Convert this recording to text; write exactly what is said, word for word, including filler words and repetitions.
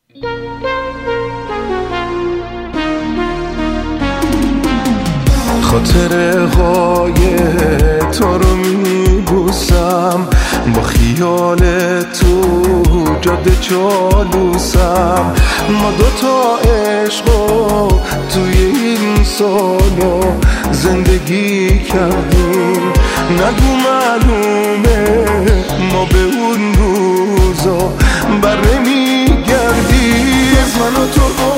خاطره های تو رو میبوسم، با خیال تو جاده چالوسم. ما دوتا عشقو توی این سالا زندگی کردیم، نگو معلومه ما به اون روزا بره میگردیم. از من و تو